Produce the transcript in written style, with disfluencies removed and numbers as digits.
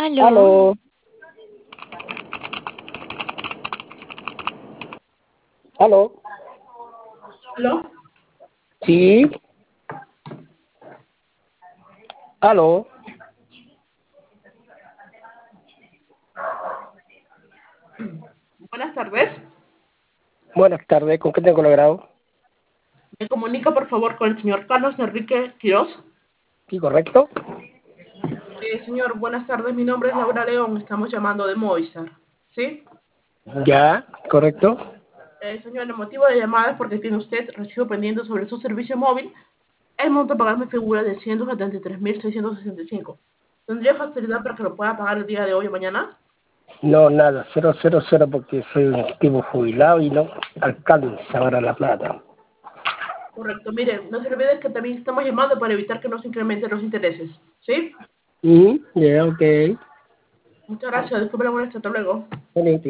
Aló. Aló. Aló. ¿Aló? Sí. Aló. Buenas tardes. Buenas tardes. ¿Con qué tengo el agrado? Me comunica, por favor, con el señor Carlos Enrique Quirós. Sí, correcto. Señor, buenas tardes. Mi nombre es Laura León. Estamos llamando de Movistar. ¿Sí? Ya, correcto. Señor, el motivo de llamada es porque tiene usted recibo pendiente sobre su servicio móvil. El monto a pagar me figura de 173.665. ¿Tendría facilidad para que lo pueda pagar el día de hoy o mañana? No, nada. 000 porque soy un tipo jubilado y no alcanza ahora la plata. Correcto. Mire, no se olvide que también estamos llamando para evitar que nos incrementen los intereses. ¿Sí? Ya, ok. Muchas gracias. Disculpe la molestia. Hasta luego. Bueno,